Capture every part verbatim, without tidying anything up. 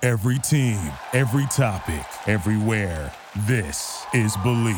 Every team, every topic, everywhere. This is Believe.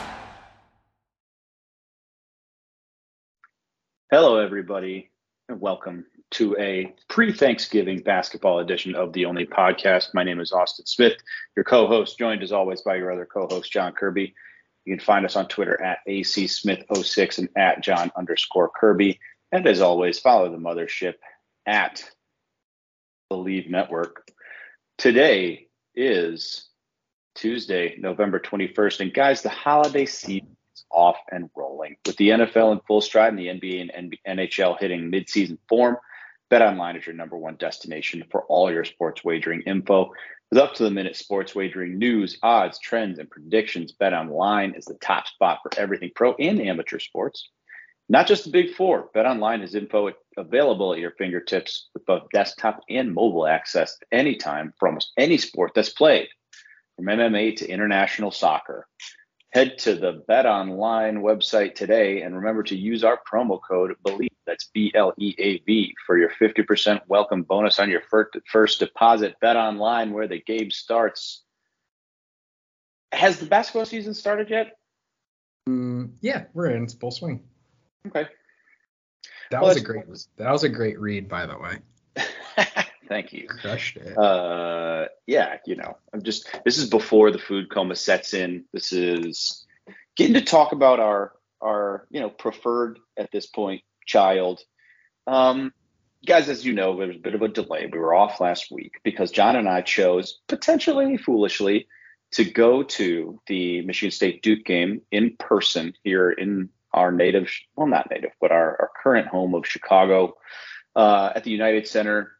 Hello, everybody, and welcome to a pre-Thanksgiving basketball edition of The Only Podcast. My name is Austin Smith, your co-host, joined as always by your other co-host, John Kirby. You can find us on Twitter at A C Smith oh six and at John underscore Kirby. And as always, follow the mothership at Believe Network. Today is Tuesday, November twenty-first. And guys, the holiday season is off and rolling. With the N F L in full stride and the N B A and N H L hitting midseason form, BetOnline is your number one destination for all your sports wagering info. With up-to-the-minute sports wagering news, odds, trends, and predictions, BetOnline is the top spot for everything pro and amateur sports. Not just the big four, BetOnline has info available at your fingertips with both desktop and mobile access at any time for almost any sport that's played, from M M A to international soccer. Head to the BetOnline website today and remember to use our promo code BELIEVE, that's B L E A V, for your fifty percent welcome bonus on your first deposit. BetOnline, where the game starts. Has the basketball season started yet? Mm, yeah, we're in full swing. Okay. That well, was a great that was a great read, by the way. Thank you. Crushed it. Uh, yeah, you know, I'm just, this is before the food coma sets in. This is getting to talk about our, our, you know, preferred at this point child. Um, guys, as you know, there was a bit of a delay. We were off last week because John and I chose, potentially foolishly, to go to the Michigan State Duke game in person here in our native, well, not native, but our, our current home of Chicago, uh, at the United Center.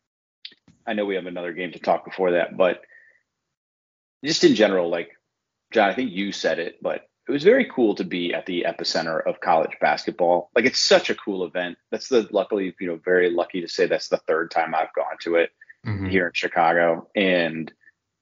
I know we have another game to talk before that, but just in general, like, John, I think you said it, but it was very cool to be at the epicenter of college basketball. Like, it's such a cool event. That's the, luckily, you know, very lucky to say that's the third time I've gone to it mm-hmm. here in Chicago. And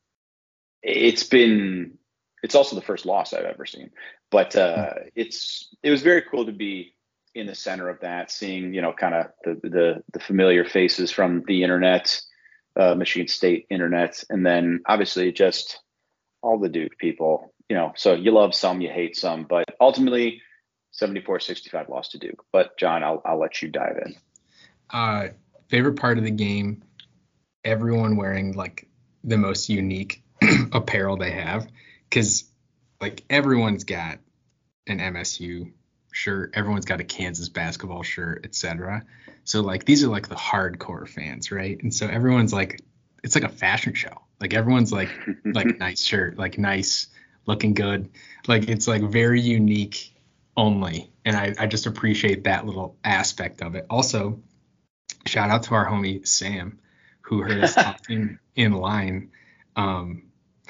it's been, it's also the first loss I've ever seen, but uh, it's, it was very cool to be in the center of that, seeing, you know, kind of the, the, the familiar faces from the internet, uh, Michigan State internet, and then obviously just all the Duke people, you know, so you love some, you hate some, but ultimately seventy-four sixty-five lost to Duke. But John, I'll, I'll let you dive in. Uh, favorite part of the game, everyone wearing like the most unique apparel they have. Cause like everyone's got an M S U shirt, everyone's got a Kansas basketball shirt, et cetera. So like these are like the hardcore fans, right? And so everyone's like, it's like a fashion show. Like everyone's like, like nice shirt, like nice, looking good. Like it's like very unique only. And I, I just appreciate that little aspect of it. Also, shout out to our homie Sam, who heard us talking in line, um,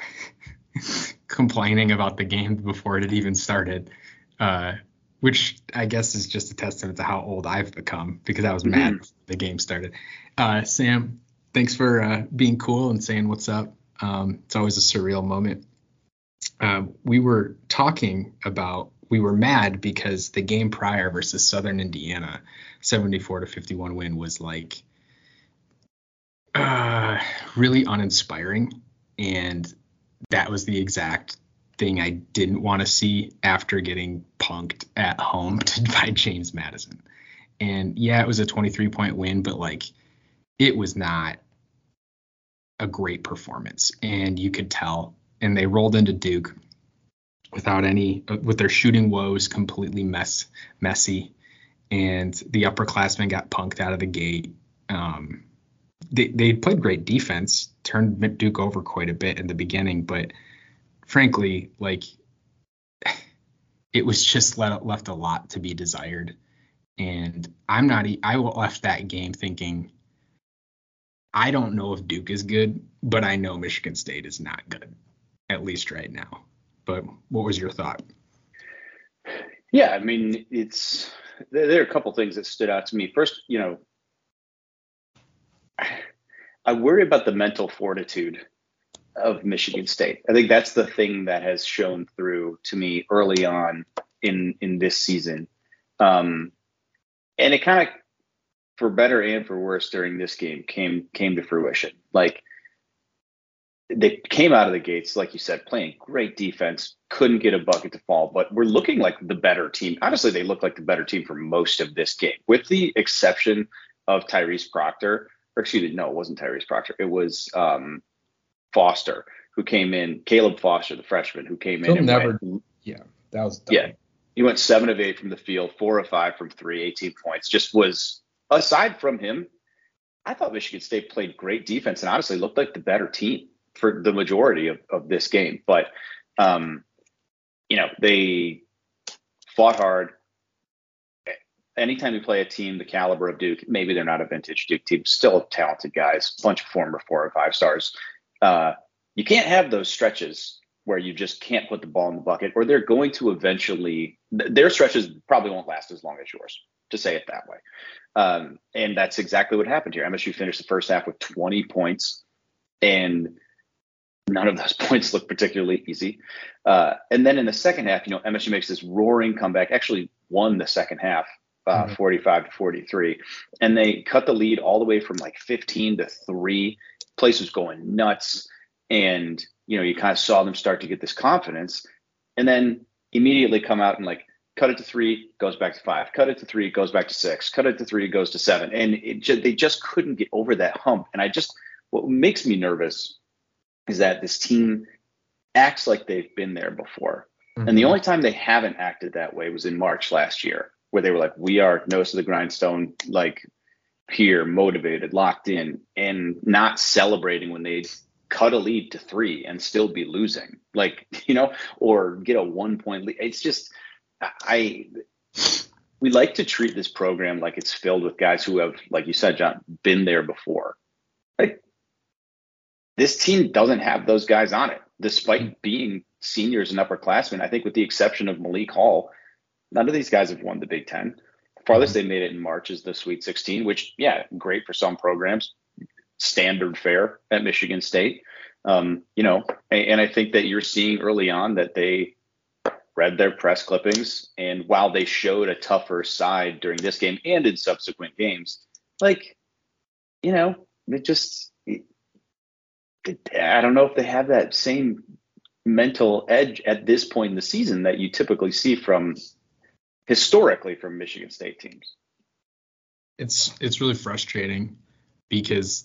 complaining about the game before it had even started. Uh, which I guess is just a testament to how old I've become because I was mm-hmm. mad before the game started. Uh, Sam, thanks for uh, being cool and saying what's up. Um, it's always a surreal moment. Uh, we were talking about, we were mad because the game prior versus Southern Indiana, seventy-four to fifty-one win was like uh, really uninspiring. And that was the exact thing I didn't want to see after getting punked at home by James Madison. And yeah, it was a twenty-three point win, but like it was not a great performance. And you could tell, and they rolled into Duke without any, with their shooting woes completely mess messy. And the upperclassmen got punked out of the gate. Um, they, they played great defense, turned Duke over quite a bit in the beginning, but frankly, like it was just let, left a lot to be desired. And I'm not, I left that game thinking, I don't know if Duke is good, but I know Michigan State is not good, at least right now. But what was your thought? Yeah, I mean, it's, there are a couple things that stood out to me. First, you know, I worry about the mental fortitude of Michigan State. I think that's the thing that has shown through to me early on in in this season. Um, and it kind of, for better and for worse during this game, came came to fruition. Like they came out of the gates, like you said, playing great defense, couldn't get a bucket to fall, but we're looking like the better team. Honestly, they look like the better team for most of this game, with the exception of Tyrese Proctor, or excuse me, no, it wasn't Tyrese Proctor. It was um, Foster, who came in, Caleb Foster, the freshman, who came He'll in. And never, went, yeah, that was dumb. Yeah. He went seven of eight from the field, four of five from three, eighteen points. Just was, aside from him, I thought Michigan State played great defense and honestly looked like the better team for the majority of, of this game. But, um, you know, they fought hard. Anytime you play a team the caliber of Duke, maybe they're not a vintage Duke team, still talented guys, bunch of former four or five stars. Uh, you can't have those stretches where you just can't put the ball in the bucket, or they're going to eventually, their stretches probably won't last as long as yours, to say it that way. Um, and that's exactly what happened here. M S U finished the first half with twenty points, and none of those points looked particularly easy. Uh, and then in the second half, you know, M S U makes this roaring comeback, actually won the second half, uh, mm-hmm. forty-five to forty-three. And they cut the lead all the way from like fifteen to three. Place was going nuts. And, you know, you kind of saw them start to get this confidence, and then immediately come out and like cut it to three, goes back to five, cut it to three, goes back to six, cut it to three, goes to seven. And it just, they just couldn't get over that hump. And I just, what makes me nervous is that this team acts like they've been there before. Mm-hmm. And the only time they haven't acted that way was in March last year, where they were like, we are nose to the grindstone, like here, motivated, locked in, and not celebrating when they cut a lead to three and still be losing, like, you know, or get a one point lead. It's just, I, we like to treat this program like it's filled with guys who have, like you said, John, been there before. Like, this team doesn't have those guys on it, despite being seniors and upperclassmen. I think with the exception of Malik Hall, none of these guys have won the Big Ten. The farthest they made it in March is the Sweet sixteen, which, yeah, great for some programs. Standard fare at Michigan State. Um, you know, and, and I think that you're seeing early on that they read their press clippings, and while they showed a tougher side during this game and in subsequent games, like, you know, it just, it, it, I don't know if they have that same mental edge at this point in the season that you typically see from historically from Michigan State teams. It's, it's really frustrating because,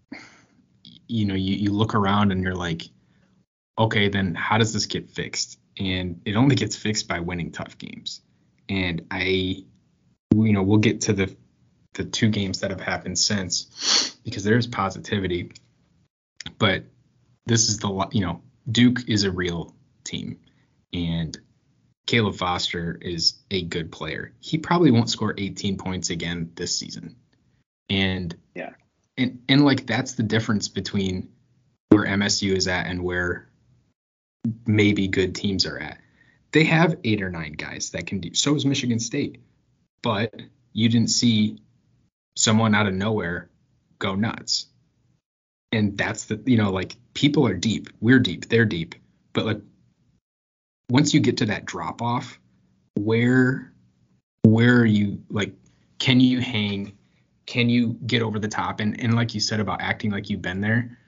you know, you, you look around and you're like, okay, then how does this get fixed? And it only gets fixed by winning tough games. And I, you know, we'll get to the the two games that have happened since, because there's positivity. But this is the, you know, Duke is a real team, and Caleb Foster is a good player. He probably won't score eighteen points again this season. And yeah. And, and like, that's the difference between where M S U is at and where maybe good teams are at. They have eight or nine guys that can do. So is Michigan State. But you didn't see someone out of nowhere go nuts. And that's the, you know, like, people are deep. We're deep. They're deep. But like, once you get to that drop off, where, where are you, like, can you hang? Can you get over the top? And and like you said about acting like you've been there,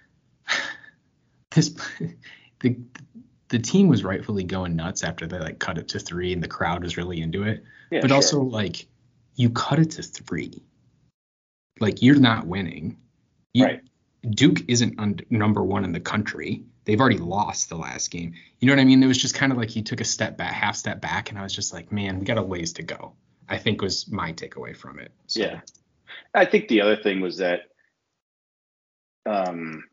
this the the team was rightfully going nuts after they like cut it to three and the crowd was really into it. Yeah, but sure. Also, like, you cut it to three, like, you're not winning. You, right. Duke isn't un- number one in the country. They've already lost the last game. You know what I mean? It was just kind of like you took a step back, half step back, and I was just like, man, we got a ways to go, I think was my takeaway from it. So. Yeah. I think the other thing was that um,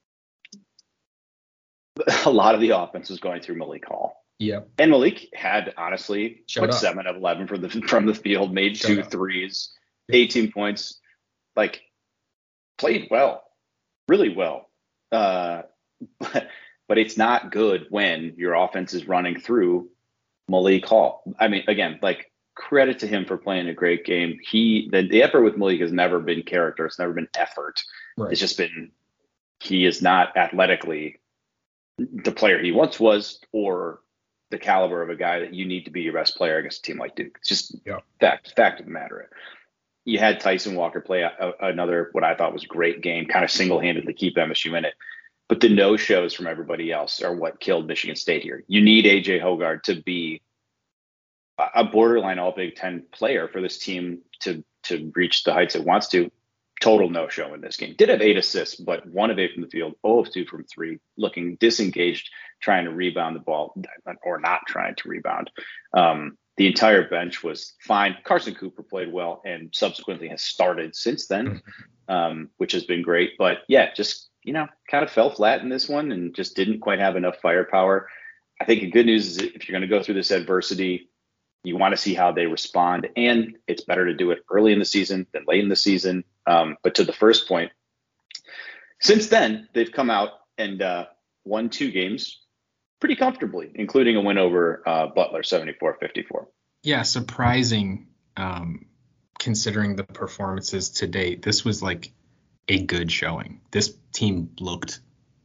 a lot of the offense was going through Malik Hall. Yeah. And Malik had, honestly, Shut like up. seven of eleven from the from the field, made Shut two up. threes, eighteen points, like, played well, really well. Uh, but, but it's not good when your offense is running through Malik Hall. I mean, again, like, credit to him for playing a great game. He the, the effort with Malik has never been character. It's never been effort. Right. It's just been, he is not athletically the player he once was, or the caliber of a guy that you need to be your best player against a team like Duke. It's just yeah. fact fact of the matter. You had Tyson Walker play a, a, another what I thought was a great game, kind of single-handedly keep M S U in it. But the no-shows from everybody else are what killed Michigan State here. You need A J Hoggard to be a borderline all Big Ten player for this team to to reach the heights it wants to. Total no-show in this game. Did have eight assists, but one of eight from the field, zero of two from three, looking disengaged, trying to rebound the ball, or not trying to rebound. Um, the entire bench was fine. Carson Cooper played well and subsequently has started since then, um, which has been great. But yeah, just, you know, kind of fell flat in this one and just didn't quite have enough firepower. I think the good news is if you're going to go through this adversity, you want to see how they respond, and it's better to do it early in the season than late in the season. Um, but to the first point, since then, they've come out and uh, won two games pretty comfortably, including a win over uh, Butler, seventy-four fifty-four. Yeah, surprising um, considering the performances to date. This was like a good showing. This team looked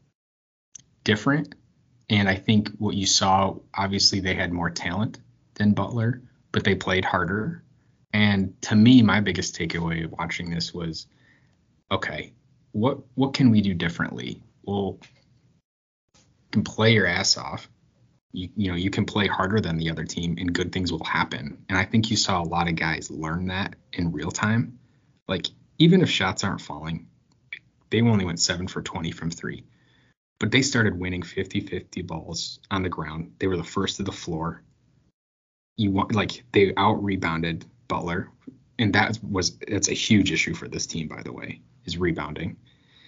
different, and I think what you saw, obviously they had more talent than Butler, but they played harder. And to me, my biggest takeaway watching this was, okay, what what can we do differently? Well, you can play your ass off. You you know, you can play harder than the other team and good things will happen. And I think you saw a lot of guys learn that in real time. Like, even if shots aren't falling, they only went seven for twenty from three. But they started winning fifty-fifty balls on the ground. They were the first to the floor. You want, like, they out rebounded Butler, and that was that's a huge issue for this team, by the way, is rebounding.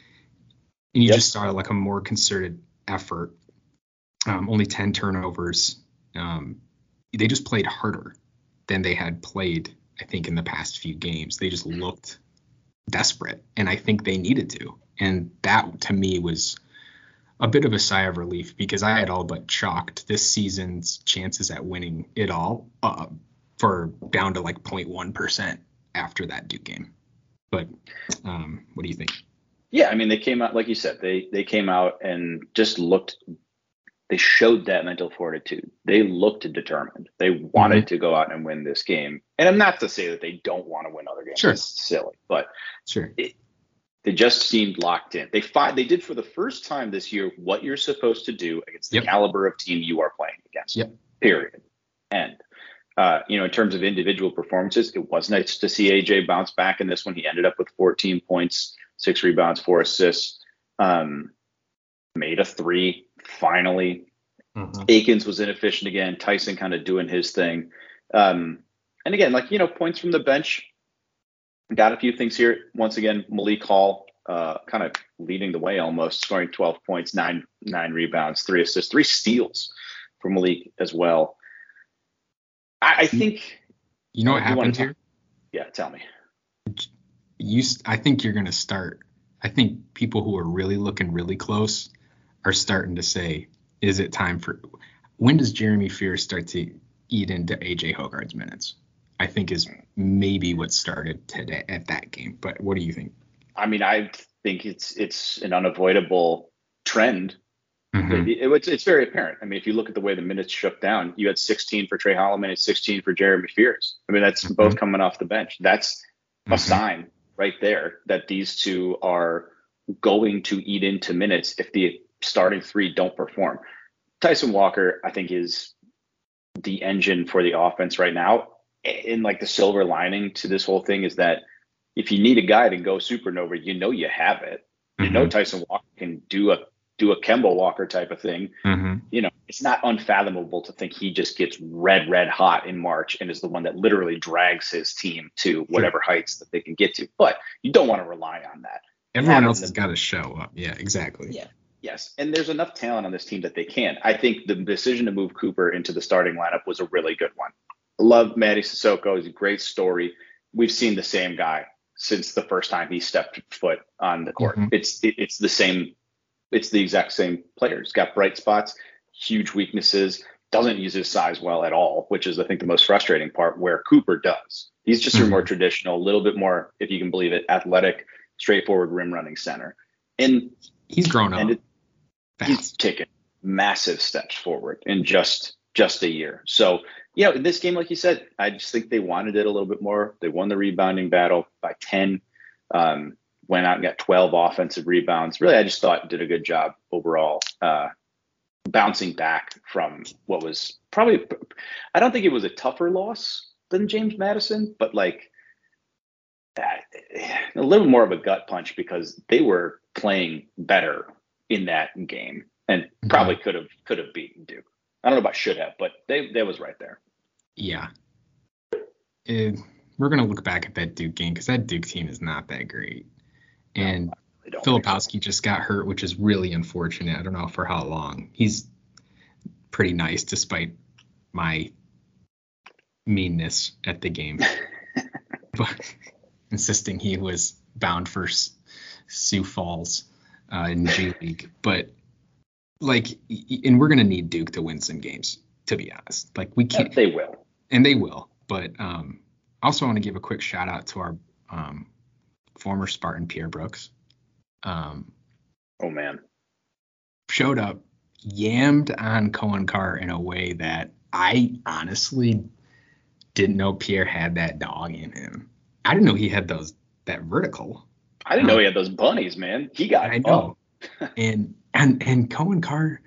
And you yep. just saw like a more concerted effort. Um, only ten turnovers. Um, they just played harder than they had played, I think, in the past few games. They just looked desperate, and I think they needed to. And that, to me, was a bit of a sigh of relief, because I had all but chalked this season's chances at winning it all uh, for down to like zero point one percent after that Duke game. But um, what do you think? Yeah, I mean, they came out, like you said, they they came out and just looked, they showed that mental fortitude. They looked determined. They wanted mm-hmm. to go out and win this game. And I'm not to say that they don't want to win other games. Sure. It's silly, but sure. It, They just seemed locked in. They fought, They did for the first time this year what you're supposed to do against the yep. caliber of team you are playing against. Yep. Period. And uh, you know, in terms of individual performances, it was nice to see A J bounce back in this one. He ended up with fourteen points, six rebounds, four assists. Um, made a three finally. Mm-hmm. Akins was inefficient again. Tyson kind of doing his thing. Um, and again, like you know, points from the bench. Got a few things here. Once again, Malik Hall uh, kind of leading the way almost, scoring twelve points, nine nine rebounds, three assists, three steals for Malik as well. I, I think. You know what you happened here? Yeah, tell me. You, I think you're going to start. I think people who are really looking really close are starting to say, is it time for – when does Jeremy Fears start to eat into A J Hoggard's minutes? I think is maybe what started today at that game. But what do you think? I mean, I think it's it's an unavoidable trend. Mm-hmm. It, it, it's, it's very apparent. I mean, if you look at the way the minutes shook down, you had sixteen for Trey Holloman and sixteen for Jeremy Fears. I mean, that's mm-hmm. both coming off the bench. That's a mm-hmm. sign right there that these two are going to eat into minutes if the starting three don't perform. Tyson Walker, I think, is the engine for the offense right now. And like the silver lining to this whole thing is that if you need a guy to go supernova, you know you have it. You mm-hmm. know Tyson Walker can do a do a Kemba Walker type of thing. Mm-hmm. You know, it's not unfathomable to think he just gets red, red hot in March and is the one that literally drags his team to whatever sure. heights that they can get to. But you don't want to rely on that. Everyone else has got to show up. Yeah, exactly. Yeah. Yes. And there's enough talent on this team that they can. I think the decision to move Cooper into the starting lineup was a really good one. Love Mady Sissoko. It's a great story. We've seen the same guy since the first time he stepped foot on the court. Mm-hmm. It's it, it's the same. It's the exact same player. He's got bright spots, huge weaknesses, doesn't use his size well at all, which is, I think, the most frustrating part, where Cooper does. He's just mm-hmm. a more traditional, a little bit more, if you can believe it, athletic, straightforward rim running center. And he's grown up. It, he's taken massive steps forward in just just a year. So, you know, in this game, like you said, I just think they wanted it a little bit more. They won the rebounding battle by ten. Um, went out and got twelve offensive rebounds. Really, I just thought did a good job overall, uh, bouncing back from what was probably, I don't think it was a tougher loss than James Madison, but like that, a little more of a gut punch because they were playing better in that game and probably could have could have beaten Duke. I don't know about should have, but they they was right there. Yeah. It, we're going to look back at that Duke game because that Duke team is not that great. And no, Filipowski so. just got hurt, which is really unfortunate. I don't know for how long. He's pretty nice despite my meanness at the game. But insisting he was bound for Sioux Falls uh, in G League. But, like, and we're going to need Duke to win some games, to be honest. Like, we can't. They will. And they will. But um, I also want to give a quick shout out to our um, former Spartan, Pierre Brooks. Um, oh, man. Showed up, yammed on Cohen Carr in a way that I honestly didn't know Pierre had that dog in him. I didn't know he had those that vertical. I didn't um, know he had those bunnies, man. He got I know. and and and Cohen Carr,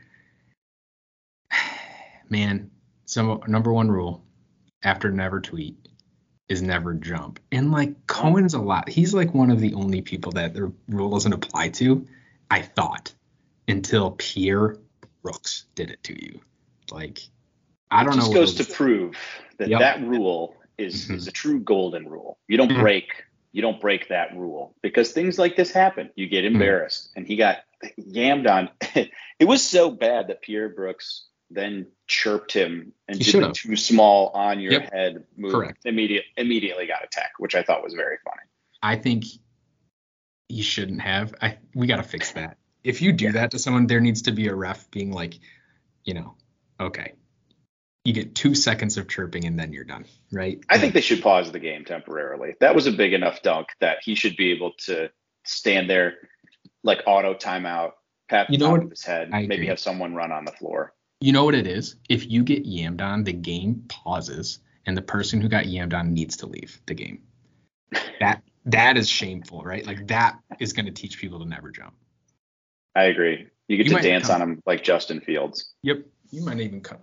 man, some number one rule after never tweet is never jump. And like Cohen's a lot. He's like one of the only people that the rule doesn't apply to, I thought, until Pierre Brooks did it to you. Like, I don't it just know. Just goes to prove that yep. that rule is, mm-hmm. is a true golden rule. You don't mm-hmm. break, you don't break that rule because things like this happen. You get embarrassed mm-hmm. and he got yammed on. It was so bad that Pierre Brooks then chirped him and he did should've. the too small on your yep. head move. Correct. Immediate, immediately got a tech, which I thought was very funny. I think he shouldn't have. I we got to fix that. If you do yeah. that to someone, there needs to be a ref being like, you know, okay, you get two seconds of chirping and then you're done, right? I think they should pause the game temporarily. That was a big enough dunk that he should be able to stand there, like auto timeout, pat the you know top what? of his head, I maybe agree. have someone run on the floor. You know what it is? If you get yammed on, the game pauses, and the person who got yammed on needs to leave the game. That that is shameful, right? Like that is going to teach people to never jump. I agree. You get You to might dance come- on him like Justin Fields. Yep. You might even come.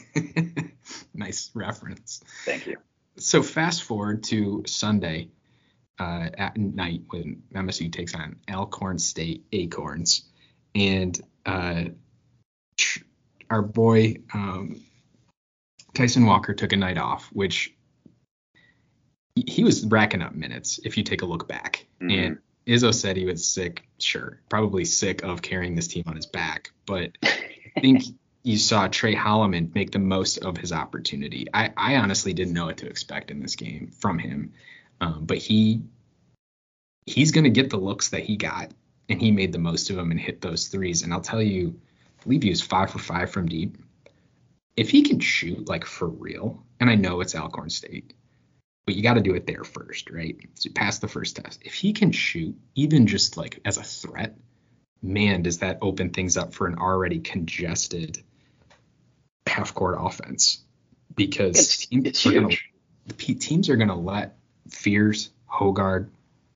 Nice reference. Thank you. So fast forward to Sunday uh, at night when M S U takes on Alcorn State Acorns, and uh, tr- our boy um, Tyson Walker took a night off, which he, he was racking up minutes. If you take a look back, mm-hmm. and Izzo said he was sick. Sure, probably sick of carrying this team on his back, but I think you saw Trey Holloman make the most of his opportunity. I, I honestly didn't know what to expect in this game from him, um, but he he's going to get the looks that he got, and he made the most of them and hit those threes. And I'll tell you, I believe he was five for five from deep. If he can shoot like for real, and I know it's Alcorn State, but you got to do it there first, right? So pass the first test. If he can shoot, even just like as a threat, man, does that open things up for an already congested half-court offense? Because it's, teams, it's are huge. gonna, the P- teams are going to let Fears, Hogard,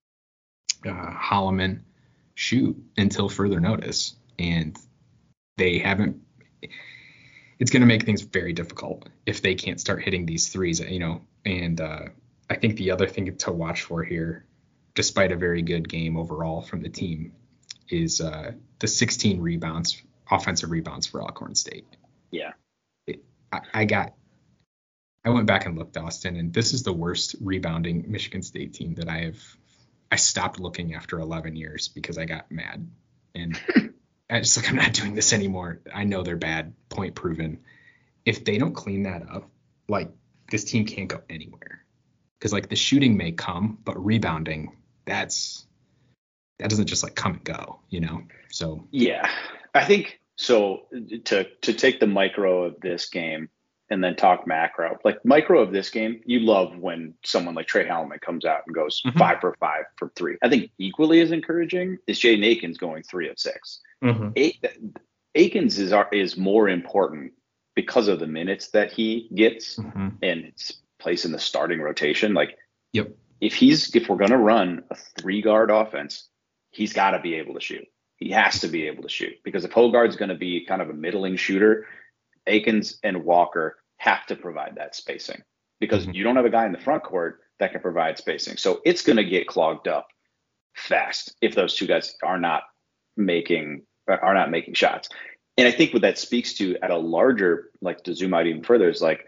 uh, Holloman shoot until further notice, and they haven't. It's going to make things very difficult if they can't start hitting these threes, you know. And uh, I think the other thing to watch for here, despite a very good game overall from the team, is uh, the sixteen rebounds, offensive rebounds for Alcorn State. Yeah. It, I, I got, I went back and looked, Austin, and this is the worst rebounding Michigan State team that I have. I stopped looking after eleven years because I got mad. And I just like, I'm not doing this anymore. I know they're bad, point proven. If they don't clean that up, like this team can't go anywhere. Because like the shooting may come, but rebounding, that's, that doesn't just like come and go, you know? So yeah, I think so. To to take the micro of this game and then talk macro, like micro of this game, you love when someone like Trey Holloman comes out and goes mm-hmm. five for five from three. I think equally as encouraging is Jaden Akins going three of six. Mm-hmm. A- Akins is is more important because of the minutes that he gets mm-hmm. and his place in the starting rotation. Like, yep. if he's if we're going to run a three guard offense, he's got to be able to shoot. He has to be able to shoot, because if Hoggard's going to be kind of a middling shooter, Akins and Walker have to provide that spacing, because mm-hmm. you don't have a guy in the front court that can provide spacing. So it's going to get clogged up fast if those two guys are not making are not making shots. And I think what that speaks to at a larger, like to zoom out even further, is like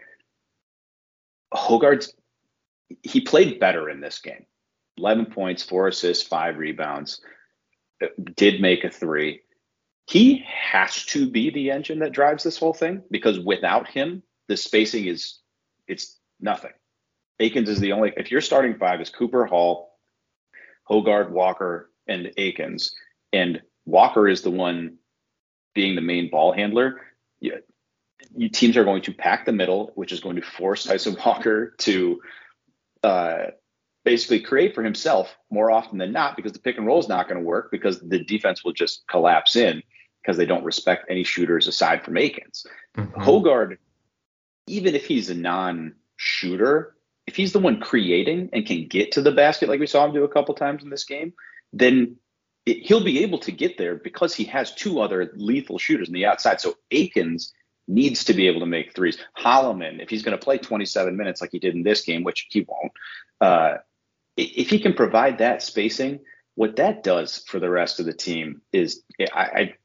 Hoggard's he played better in this game. eleven points, four assists, five rebounds, did make a three. He has to be the engine that drives this whole thing, because without him, the spacing is, it's nothing. Akins is the only, if your starting five is Cooper, Hall, Hoggard, Walker, and Akins, and Walker is the one being the main ball handler, you, you teams are going to pack the middle, which is going to force Tyson Walker to uh, basically create for himself more often than not, because the pick and roll is not going to work, because the defense will just collapse in because they don't respect any shooters aside from Akins. Mm-hmm. Hoggard, even if he's a non-shooter, if he's the one creating and can get to the basket like we saw him do a couple times in this game, then it, he'll be able to get there because he has two other lethal shooters on the outside. So Akins needs to be able to make threes. Holloman, if he's going to play twenty-seven minutes like he did in this game, which he won't, uh, if he can provide that spacing, what that does for the rest of the team is, I, I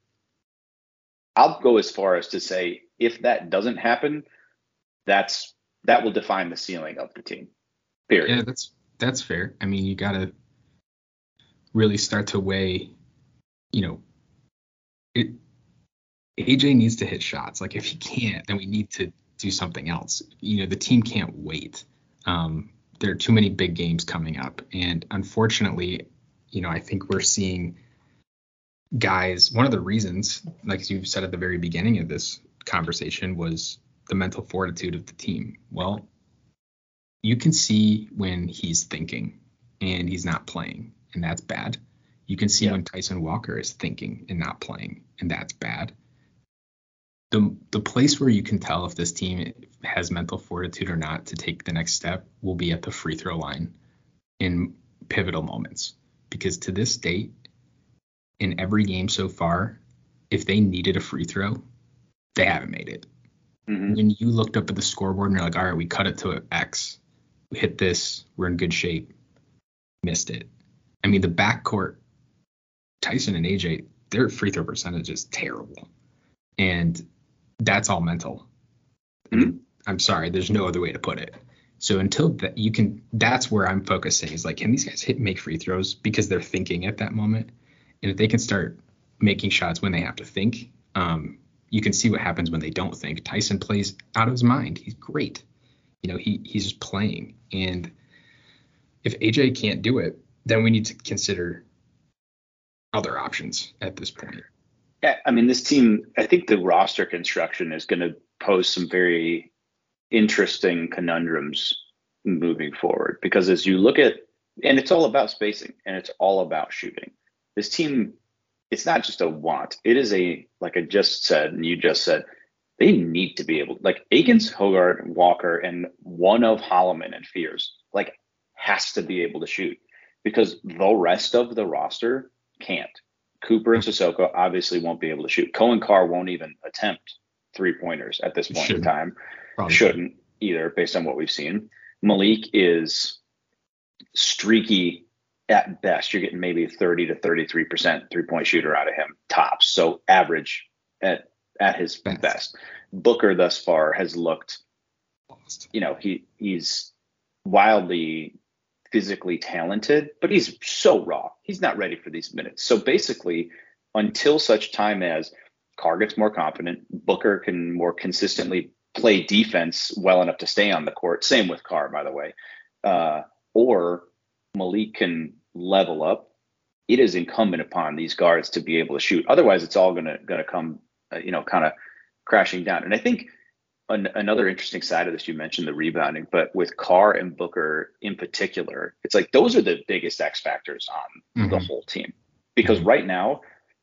I'll go as far as to say, if that doesn't happen, that's that will define the ceiling of the team. Period. Yeah, that's that's fair. I mean, you got to really start to weigh, you know, it. A J needs to hit shots. Like, if he can't, then we need to do something else. You know, the team can't wait. Um, there are too many big games coming up, and unfortunately, you know, I think we're seeing guys. One of the reasons, like you said at the very beginning of this conversation, was the mental fortitude of the team. Well, you can see when he's thinking and he's not playing, and that's bad. You can see yeah. when Tyson Walker is thinking and not playing, and that's bad. The the place where you can tell if this team has mental fortitude or not to take the next step will be at the free throw line in pivotal moments. Because to this date, in every game so far, if they needed a free throw, they haven't made it. Mm-hmm. When you looked up at the scoreboard and you're like, all right, we cut it to X, we hit this, we're in good shape, missed it. I mean, the backcourt, Tyson and A J, their free throw percentage is terrible. And that's all mental. Mm-hmm. I'm sorry, there's no other way to put it. So until that, you can, that's where I'm focusing, is like, can these guys hit, make free throws because they're thinking at that moment? And if they can start making shots when they have to think, um, you can see what happens when they don't think. Tyson plays out of his mind. He's great. You know, he he's just playing. And if A J can't do it, then we need to consider other options at this point. Yeah, I mean, this team, I think the roster construction is going to pose some very interesting conundrums moving forward, because as you look at, and it's all about spacing and it's all about shooting. This team, it's not just a want. It is a, like I just said, and you just said, they need to be able, like Akins, Hoggard, Walker, and one of Holloman and Fears, like, has to be able to shoot, because the rest of the roster can't. Cooper and Sissoko obviously won't be able to shoot. Cohen Carr won't even attempt three-pointers at this point Shouldn't. in time. Probably. Shouldn't either, based on what we've seen. Malik is streaky at best. You're getting maybe thirty to thirty-three percent three-point shooter out of him, tops. So average at at his best. best. Booker thus far has looked, you know, he he's wildly physically talented, but he's so raw. He's not ready for these minutes. So basically, until such time as Carr gets more confident, Booker can more consistently play defense well enough to stay on the court. Same with Carr, by the way. Uh, or Malik can level up. It is incumbent upon these guards to be able to shoot. Otherwise, it's all gonna gonna come, uh, you know, kind of crashing down. And I think An, another interesting side of this, you mentioned the rebounding, but with Carr and Booker in particular, it's like those are the biggest X factors on mm-hmm. the whole team. Because mm-hmm. right now,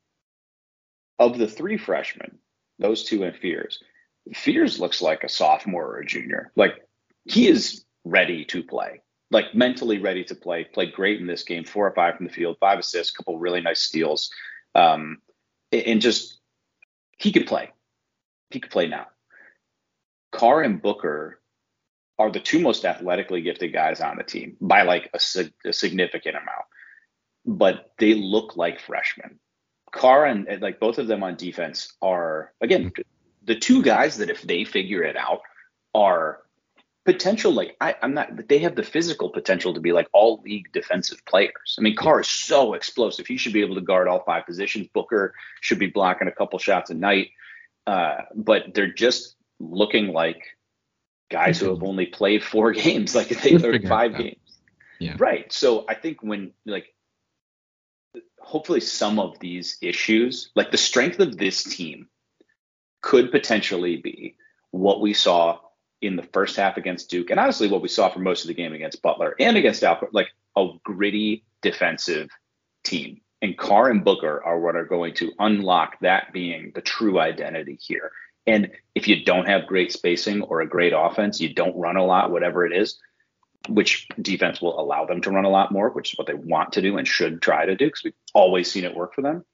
of the three freshmen, those two and Fears, Fears looks like a sophomore or a junior. Like, he is ready to play. like mentally ready to play. Played great in this game, four or five from the field, five assists, a couple really nice steals, um, and just he could play. He could play now. Carr and Booker are the two most athletically gifted guys on the team by like a, a significant amount, but they look like freshmen. Carr and like both of them on defense are, again, the two guys that if they figure it out are potential, like I, I'm not, they have the physical potential to be like all league defensive players. I mean, Carr is so explosive. He should be able to guard all five positions. Booker should be blocking a couple shots a night. Uh, but they're just looking like guys who have only played four games, like they or five games. Yeah. Right. So I think when like, hopefully some of these issues, like the strength of this team could potentially be what we saw in the first half against Duke, and honestly what we saw for most of the game against Butler and against Alcorn, like a gritty defensive team. And Carr and Booker are what are going to unlock that being the true identity here. And if you don't have great spacing or a great offense, you don't run a lot, whatever it is, which defense will allow them to run a lot more, which is what they want to do and should try to do because we've always seen it work for them.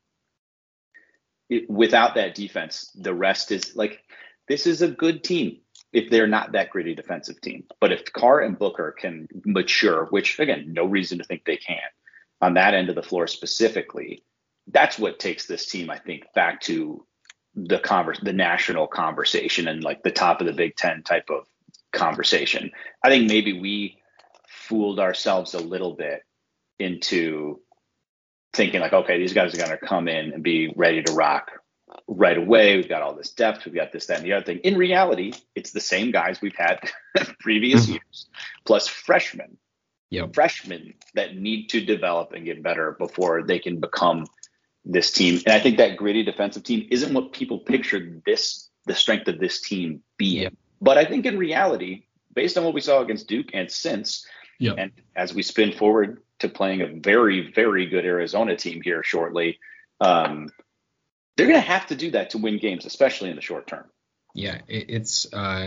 It, without that defense, the rest is like, this is a good team if they're not that gritty defensive team. But if Carr and Booker can mature, which again, no reason to think they can't, on that end of the floor specifically, that's what takes this team, I think, back to the converse, the national conversation and like the top of the Big Ten type of conversation. I think maybe we fooled ourselves a little bit into thinking like, okay, these guys are going to come in and be ready to rock right away. We've got all this depth. We've got this, that, and the other thing. In reality, it's the same guys we've had previous Mm-hmm. years, plus freshmen. Yep. Freshmen that need to develop and get better before they can become this team. And I think that gritty defensive team isn't what people pictured this, the strength of this team being. Yep. But I think in reality, based on what we saw against Duke and since, Yep. and as we spin forward to playing a very, very good Arizona team here shortly, um, they're going to have to do that to win games, especially in the short term. Yeah, it, it's uh,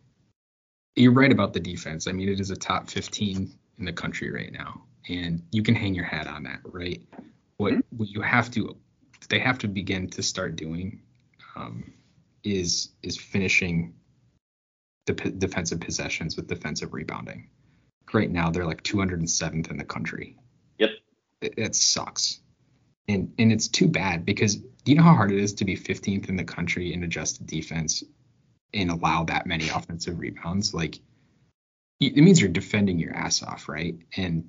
you're right about the defense. I mean, it is a top fifteen in the country right now, and you can hang your hat on that, right? What, mm-hmm. what you have to, they have to begin to start doing um, is is finishing the p- defensive possessions with defensive rebounding. Right now, they're like two hundred seventh in the country. Yep, it, it sucks, and and it's too bad because do you know how hard it is to be fifteenth in the country in adjusted defense and allow that many offensive rebounds? Like, it means you're defending your ass off, right? And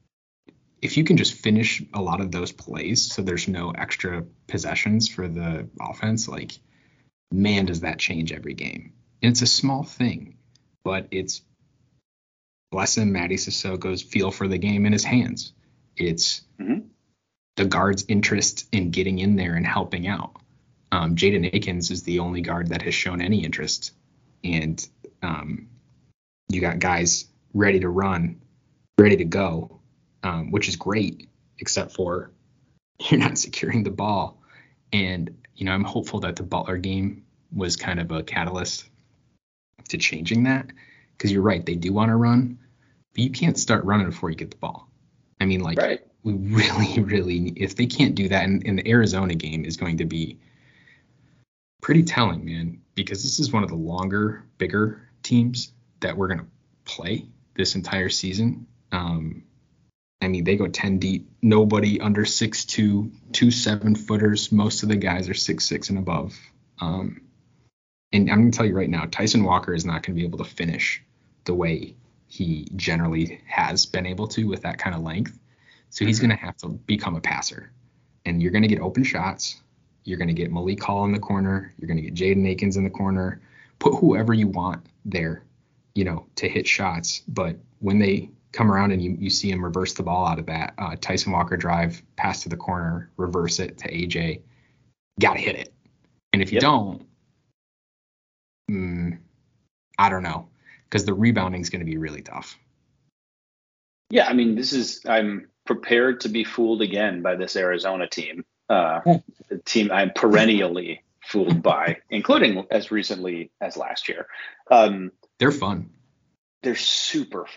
if you can just finish a lot of those plays so there's no extra possessions for the offense, like, man, does that change every game. And it's a small thing, but it's, bless him, Matty Sissoko's feel for the game in his hands. It's mm-hmm. the guard's interest in getting in there and helping out. Um, Jaden Akins is the only guard that has shown any interest. And um, you got guys ready to run, ready to go, um, which is great, except for you're not securing the ball. And, you know, I'm hopeful that the Butler game was kind of a catalyst to changing that. Because you're right, they do want to run, but you can't start running before you get the ball. I mean, like, right. we really, really, if they can't do that, and, and the Arizona game is going to be pretty telling, man, because this is one of the longer, bigger teams that we're going to play this entire season. Um, I mean, they go ten deep, nobody under six two, two seven footers. Most of the guys are six six and above. Um, and I'm going to tell you right now, Tyson Walker is not going to be able to finish the way he generally has been able to with that kind of length. So he's going to have to become a passer. And you're going to get open shots. You're going to get Malik Hall in the corner. You're going to get Jaden Akins in the corner. Put whoever you want there, you know, to hit shots. But when they come around and you, you see him reverse the ball out of that, uh, Tyson Walker drive, pass to the corner, reverse it to A J, got to hit it. And if you yep. don't, mm, I don't know, because the rebounding is going to be really tough. Yeah, I mean, this is, I'm prepared to be fooled again by this Arizona team. Uh, the team I'm perennially fooled by, including as recently as last year. Um, they're fun. They're super fun.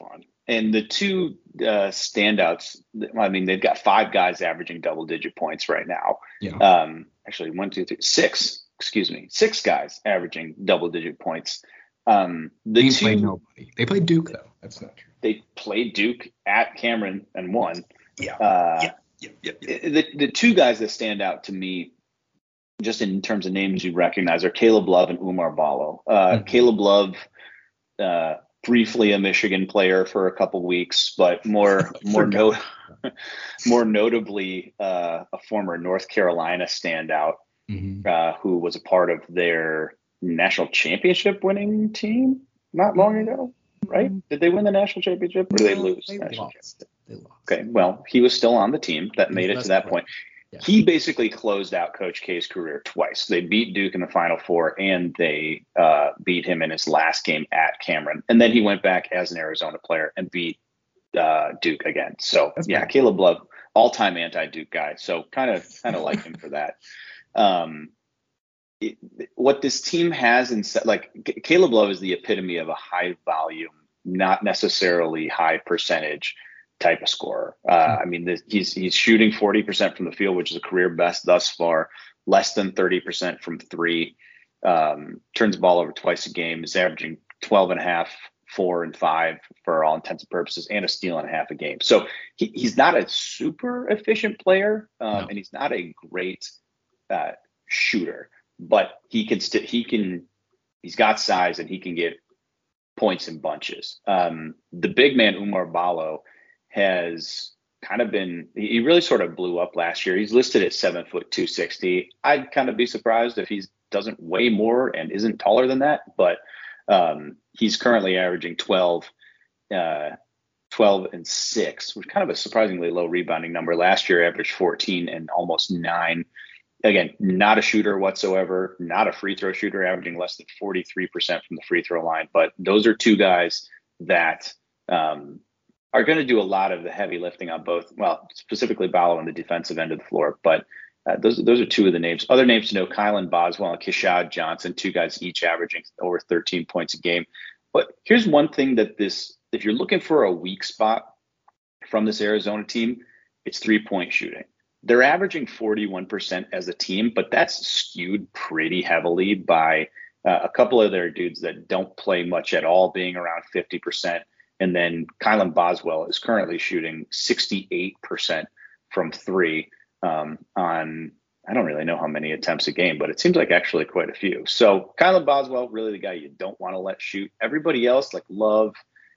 And the two uh, standouts, I mean, they've got five guys averaging double-digit points right now. Yeah. Um, actually, one, two, three, six. Excuse me, six guys averaging double-digit points. Um, the they two, played nobody. They played Duke though. That's not true. They played Duke at Cameron and won. Yeah. Uh, yeah. Yeah. Yeah. yeah. The the two guys that stand out to me, just in terms of names you recognize, are Caleb Love and Oumar Ballo. Uh, mm-hmm. Caleb Love, uh, briefly a Michigan player for a couple weeks, but more more note more notably uh, a former North Carolina standout, mm-hmm. uh, who was a part of their national championship winning team not long ago. Right? Did they win the national championship or did they lose? They the lost. They lost. Okay. Well, he was still on the team that made it to that point. Yeah. He basically closed out Coach K's career twice. They beat Duke in the Final Four, and they uh, beat him in his last game at Cameron. And then he went back as an Arizona player and beat uh, Duke again. So, That's yeah, cool. Caleb Love, all-time anti-Duke guy. So kind of kind of like him for that. Um, it, what this team has, in like Caleb Love is the epitome of a high-volume, not necessarily high percentage type of scorer. Uh, I mean, this, he's he's shooting forty percent from the field, which is a career best thus far, less than thirty percent from three, um, turns the ball over twice a game, is averaging twelve and a half, four and five for all intents and purposes, and a steal and a half a game. So he, he's not a super efficient player, um, no. and he's not a great uh, shooter, but he can st- he can, he's got size and he can get points in bunches. Um, the big man, Oumar Ballo, has kind of been, he really sort of blew up last year. He's listed at seven foot two sixty. I'd kind of be surprised if he doesn't weigh more and isn't taller than that, but um, he's currently averaging twelve, uh, twelve and six, which is kind of a surprisingly low rebounding number. Last year averaged fourteen and almost nine. Again, not a shooter whatsoever, not a free throw shooter, averaging less than forty-three percent from the free throw line. But those are two guys that um, are going to do a lot of the heavy lifting on both, well, specifically Ballo on the defensive end of the floor. But uh, those, those are two of the names. Other names to know, Kylan Boswell and Keshad Johnson, two guys each averaging over thirteen points a game. But here's one thing that this, if you're looking for a weak spot from this Arizona team, it's three-point shooting. They're averaging forty-one percent as a team, but that's skewed pretty heavily by uh, a couple of their dudes that don't play much at all, being around fifty percent. And then Kylan Boswell is currently shooting sixty-eight percent from three um, on, I don't really know how many attempts a game, but it seems like actually quite a few. So Kylan Boswell, really the guy you don't want to let shoot. Everybody else, like Love,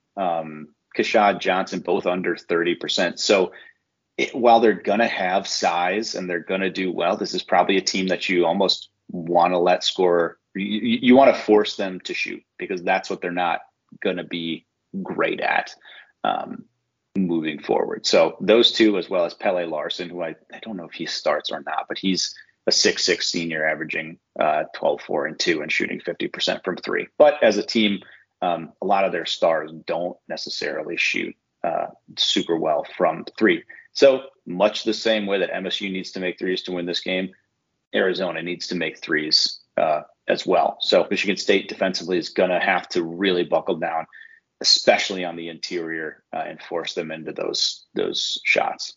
um, Keshad Johnson, both under thirty percent. So It, while they're going to have size and they're going to do well, this is probably a team that you almost want to let score. You, you want to force them to shoot because that's what they're not going to be great at um, moving forward. So those two, as well as Pele Larson, who I, I don't know if he starts or not, but he's a six six senior averaging uh, twelve, four, and two and shooting fifty percent from three. But as a team, um, a lot of their stars don't necessarily shoot uh, super well from three. So much the same way that M S U needs to make threes to win this game, Arizona needs to make threes uh, as well. So Michigan State defensively is going to have to really buckle down, especially on the interior, uh, and force them into those those shots.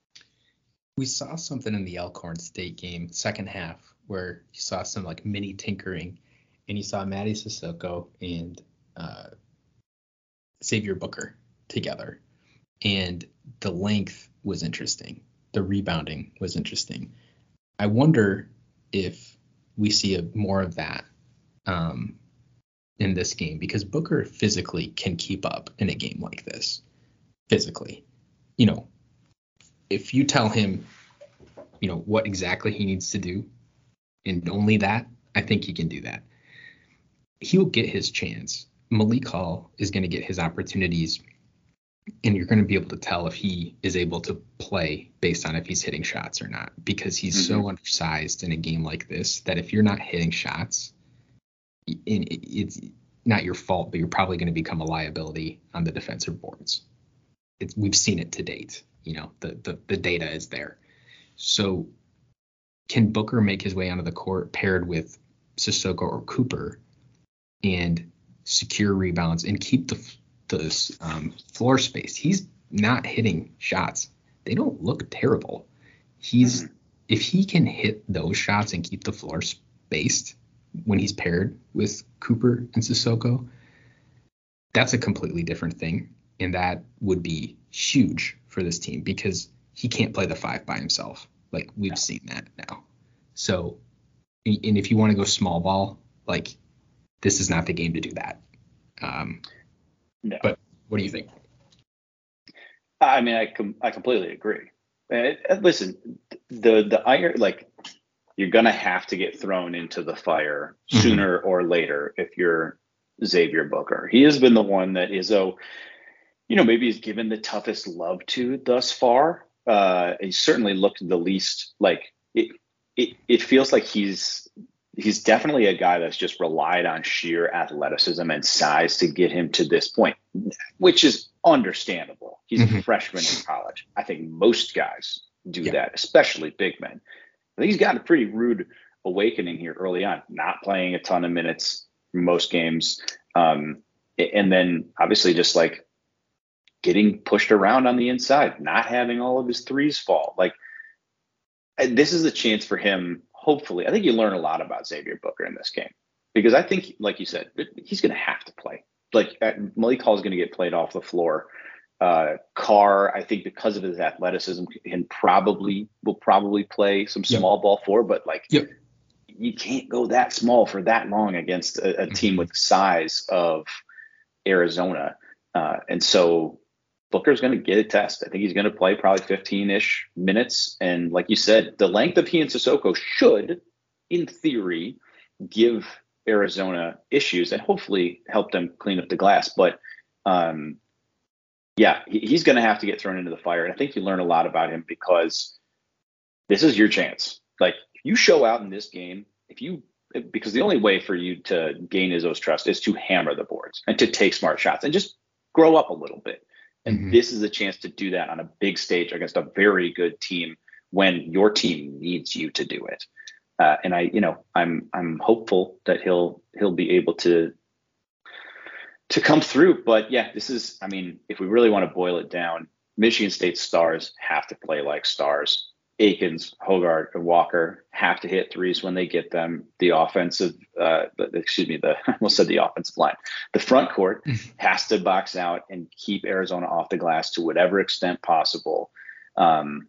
We saw something in the Elkhorn State game, second half, where you saw some like mini tinkering, and you saw Mady Sissoko and uh, Xavier Booker together, and the length was interesting. The rebounding was interesting. I wonder if we see a, more of that um, in this game, because Booker physically can keep up in a game like this. Physically, you know, if you tell him, you know, what exactly he needs to do, and only that, I think he can do that. He'll get his chance. Malik Hall is going to get his opportunities. And you're going to be able to tell if he is able to play based on if he's hitting shots or not, because he's mm-hmm. so undersized in a game like this that if you're not hitting shots, it's not your fault, but you're probably going to become a liability on the defensive boards. It's, we've seen it to date. You know, the, the, the data is there. So can Booker make his way onto the court paired with Sissoko or Cooper and secure rebounds and keep the this um, floor space. He's not hitting shots. They don't look terrible. He's mm-hmm. If he can hit those shots and keep the floor spaced when he's paired with Cooper and Sissoko, that's a completely different thing. And that would be huge for this team because he can't play the five by himself. Like we've seen that now. So, and if you want to go small ball, like this is not the game to do that. Um, no. But what do you think? I mean, I com- I completely agree. And, and listen, the the iron, like you're gonna have to get thrown into the fire mm-hmm. sooner or later if you're Xavier Booker. He has been the one that Izzo, you know, maybe he's given the toughest love to thus far. Uh, he certainly looked the least like it. It it feels like he's he's definitely a guy that's just relied on sheer athleticism and size to get him to this point, which is understandable. He's mm-hmm. a freshman in college. I think most guys do yeah. that, especially big men. I think he's got a pretty rude awakening here early on, not playing a ton of minutes most games. Um, and then obviously just like getting pushed around on the inside, not having all of his threes fall. Like this is a chance for him. Hopefully, I think you learn a lot about Xavier Booker in this game because I think, like you said, he's going to have to play. Like Malik Hall is going to get played off the floor. Uh, Carr, I think because of his athleticism, can probably will probably play some small yep. ball four, but like yep. you can't go that small for that long against a, a team with the size of Arizona. Uh, and so Booker's going to get a test. I think he's going to play probably fifteen-ish minutes. And like you said, the length of he and Sissoko should, in theory, give Arizona issues and hopefully help them clean up the glass. But um, yeah, he, he's going to have to get thrown into the fire. And I think you learn a lot about him because this is your chance. Like if you show out in this game, if you because the only way for you to gain Izzo's trust is to hammer the boards and to take smart shots and just grow up a little bit. And mm-hmm. this is a chance to do that on a big stage against a very good team when your team needs you to do it. Uh, and I, you know, I'm I'm hopeful that he'll he'll be able to to come through. But yeah, this is, I mean, if we really want to boil it down, Michigan State stars have to play like stars. Akins, Hoggard, and Walker have to hit threes when they get them. The offensive, uh, excuse me, the I almost said the offensive line. The front court has to box out and keep Arizona off the glass to whatever extent possible. Um,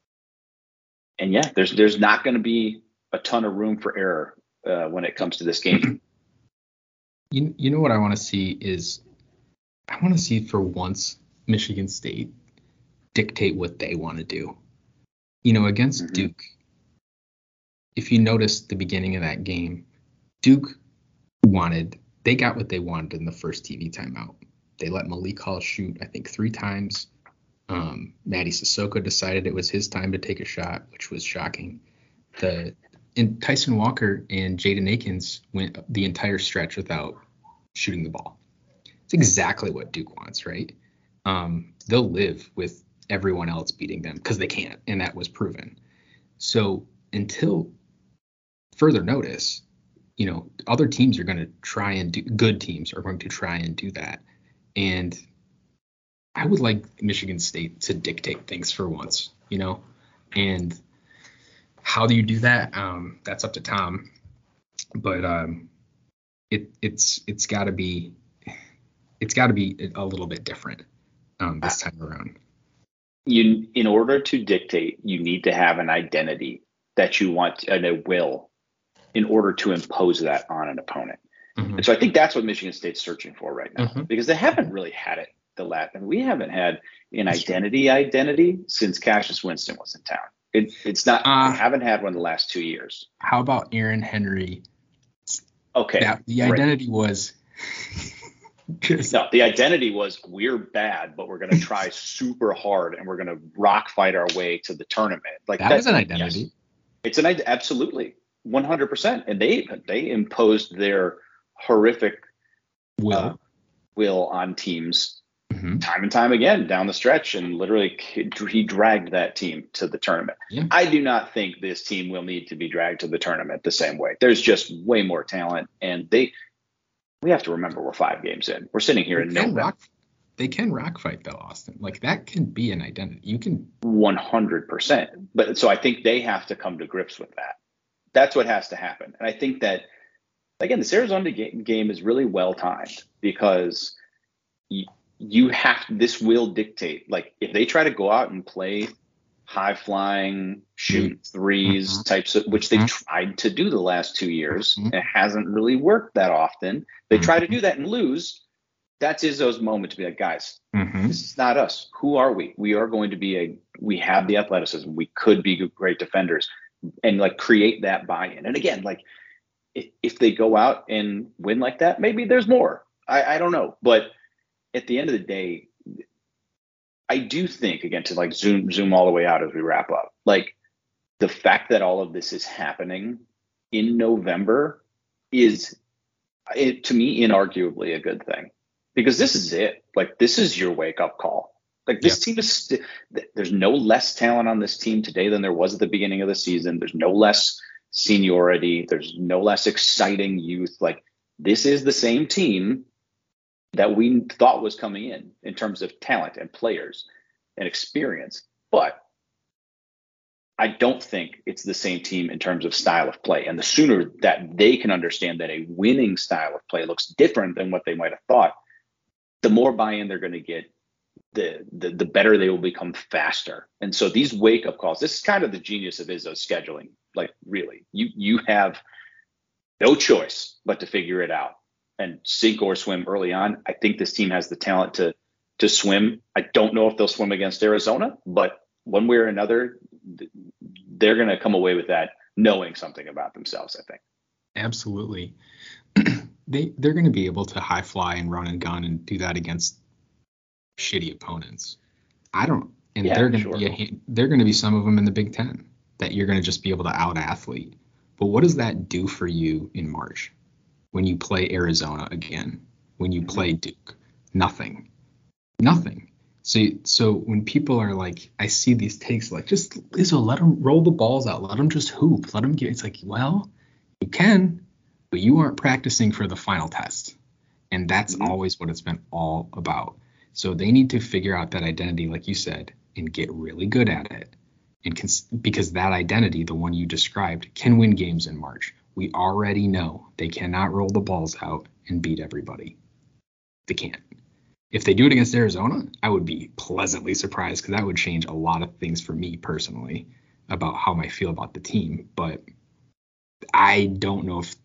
and yeah, there's there's not going to be a ton of room for error uh, when it comes to this game. You you know what I want to see is I want to see for once Michigan State dictate what they want to do. You know, against mm-hmm. Duke, if you noticed the beginning of that game, Duke wanted, they got what they wanted in the first T V timeout. They let Malik Hall shoot, I think, three times. Um, Matty Sissoko decided it was his time to take a shot, which was shocking. The and Tyson Walker and Jaden Akins went the entire stretch without shooting the ball. It's exactly what Duke wants, right? Um, they'll live with everyone else beating them because they can't, and that was proven. So until further notice, you know, other teams are going to try and do, good teams are going to try and do that. And I would like Michigan State to dictate things for once, you know, and how do you do that? Um, that's up to Tom, but um, it it's it's got to be it's got to be a little bit different um, this time around. You, in order to dictate, you need to have an identity that you want and a will in order to impose that on an opponent. Mm-hmm. And so I think that's what Michigan State's searching for right now, mm-hmm. because they haven't really had it the last, and we haven't had an identity identity since Cassius Winston was in town. It, it's not, uh, we haven't had one the last two years. How about Aaron Henry? Okay. That, the identity right. was. No, the identity was we're bad, but we're going to try super hard and we're going to rock fight our way to the tournament. Like that, that is an identity. Yes, it's an absolutely one hundred percent. And they they imposed their horrific will uh, will on teams mm-hmm. time and time again down the stretch, and literally he dragged that team to the tournament. Yeah. I do not think this team will need to be dragged to the tournament the same way. There's just way more talent, and they. We have to remember we're five games in. We're sitting here they in November. Rock, they can rock fight though, Austin. Like that can be an identity. You can one hundred percent. But so I think they have to come to grips with that. That's what has to happen. And I think that, again, this Arizona game, game is really well timed because you, you have, this will dictate, like if they try to go out and play high flying, shoot threes mm-hmm. types of, which they've mm-hmm. tried to do the last two years. Mm-hmm. It hasn't really worked that often. They mm-hmm. try to do that and lose. That's Izzo's moment to be like, guys, mm-hmm. this is not us. Who are we? We are going to be a, we have the athleticism. We could be great defenders and like create that buy-in. And again, like if, if they go out and win like that, maybe there's more. I, I don't know. But at the end of the day, I do think, again, to like zoom zoom all the way out as we wrap up, like the fact that all of this is happening in November is, it, to me, inarguably a good thing, because this is it. Like this is your wake up call. Like this yep. team is, st- there's no less talent on this team today than there was at the beginning of the season. There's no less seniority. There's no less exciting youth. Like this is the same team that we thought was coming in, in terms of talent and players and experience. But I don't think it's the same team in terms of style of play. And the sooner that they can understand that a winning style of play looks different than what they might have thought, the more buy-in they're going to get, the, the the better they will become faster. And so these wake-up calls, this is kind of the genius of Izzo's scheduling. Like really, you you have no choice but to figure it out and sink or swim early on. I think this team has the talent to to swim. I don't know if they'll swim against Arizona, but one way or another, they're going to come away with that knowing something about themselves, I think. Absolutely. they they're going to be able to high fly and run and gun and do that against shitty opponents. I don't, and yeah, they're going to sure. be a, they're going to be some of them in the Big Ten that you're going to just be able to out athlete. But what does that do for you in March? When you play Arizona again, when you play Duke, nothing, nothing. So, so when people are like, I see these takes like, just Izzo, let them roll the balls out, let them just hoop, let them get. It's like, well, you can, but you aren't practicing for the final test, and that's mm-hmm. always what it's been all about. So they need to figure out that identity, like you said, and get really good at it, and cons- because that identity, the one you described, can win games in March. We already know they cannot roll the balls out and beat everybody. They can't. If they do it against Arizona, I would be pleasantly surprised, because that would change a lot of things for me personally about how I feel about the team. But I don't know if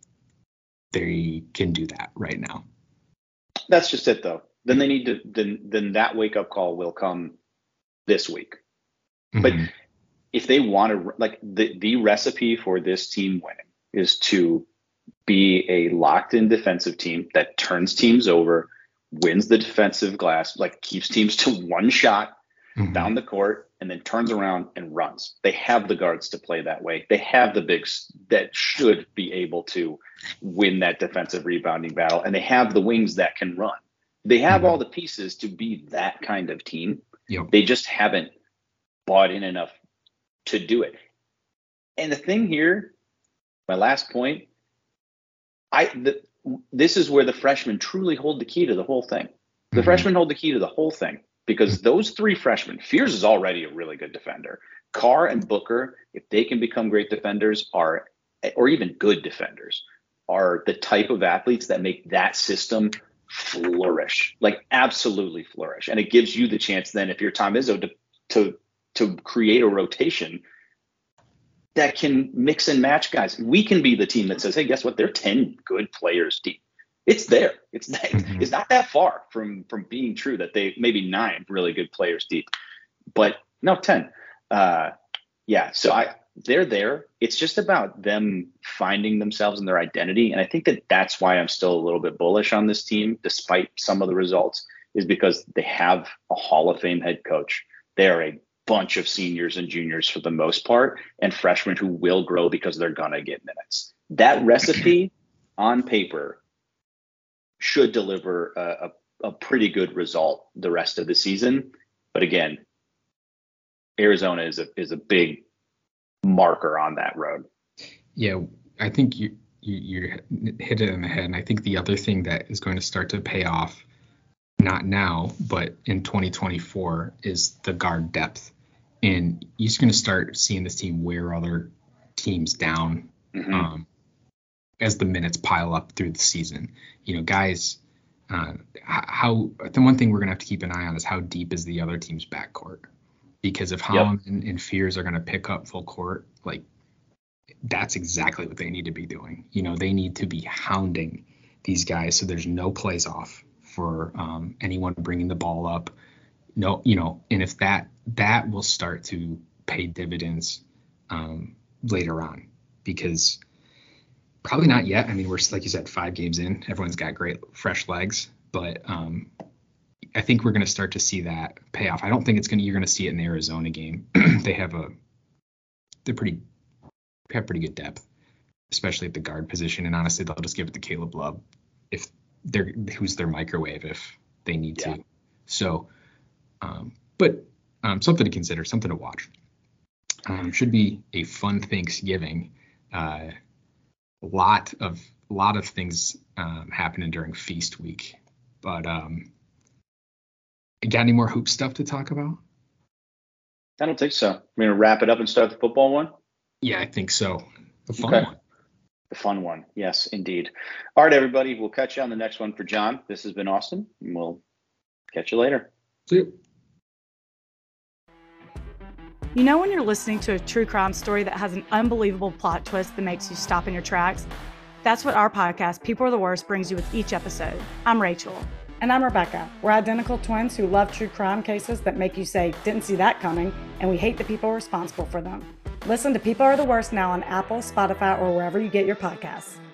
they can do that right now. That's just it, though. Then they need to. Then then that wake up call will come this week. Mm-hmm. But if they want to, like the the recipe for this team winning is to be a locked-in defensive team that turns teams over, wins the defensive glass, like keeps teams to one shot mm-hmm. down the court, and then turns around and runs. They have the guards to play that way. They have the bigs that should be able to win that defensive rebounding battle, and they have the wings that can run. They have mm-hmm. all the pieces to be that kind of team. Yep. They just haven't bought in enough to do it. And the thing here, my last point, I the, this is where the freshmen truly hold the key to the whole thing. The mm-hmm. freshmen hold the key to the whole thing, because those three freshmen, Fears is already a really good defender. Carr and Booker, if they can become great defenders, are, or even good defenders, are the type of athletes that make that system flourish, like absolutely flourish. And it gives you the chance then, if you're Tom Izzo, to to to create a rotation that can mix and match guys. We can be the team that says, hey, guess what? They're ten good players deep. It's there. It's not, mm-hmm. it's not that far from from being true that they maybe nine really good players deep, but no, ten. Uh, yeah. So I they're there. It's just about them finding themselves and their identity. And I think that that's why I'm still a little bit bullish on this team, despite some of the results, is because they have a Hall of Fame head coach. They are a bunch of seniors and juniors for the most part, and freshmen who will grow because they're going to get minutes. That recipe on paper should deliver a, a, a pretty good result the rest of the season. But again, Arizona is a is a big marker on that road. Yeah, I think you, you you hit it in the head. And I think the other thing that is going to start to pay off not now, but in twenty twenty-four, is the guard depth. And you're just going to start seeing this team wear other teams down mm-hmm. um, as the minutes pile up through the season. You know, guys, uh, how the one thing we're going to have to keep an eye on is how deep is the other team's backcourt. Because if Holland yep. and, and Fears are going to pick up full court, like that's exactly what they need to be doing. You know, they need to be hounding these guys so there's no plays off for um, anyone bringing the ball up. No, you know, and if that that will start to pay dividends um, later on, because probably not yet. I mean, we're, like you said, five games in, everyone's got great fresh legs, but um, I think we're going to start to see that pay off. I don't think it's going to, you're going to see it in the Arizona game. They have a, they're pretty, have pretty good depth, especially at the guard position. And honestly, they'll just give it to Caleb Love if they're, who's their microwave if they need yeah. to. So, um, but um, something to consider, something to watch. Um, should be a fun Thanksgiving. Uh, a lot of, a lot of things um, happening during feast week, but um, you got any more hoop stuff to talk about? I don't think so. We're going to wrap it up and start the football one? Yeah, I think so. The fun okay. one. The fun one. Yes, indeed. All right, everybody. We'll catch you on the next one for John. This has been Austin, and we'll catch you later. See you. You know when you're listening to a true crime story that has an unbelievable plot twist that makes you stop in your tracks? That's what our podcast, People Are the Worst, brings you with each episode. I'm Rachel. And I'm Rebecca. We're identical twins who love true crime cases that make you say, didn't see that coming, and we hate the people responsible for them. Listen to People Are the Worst now on Apple, Spotify, or wherever you get your podcasts.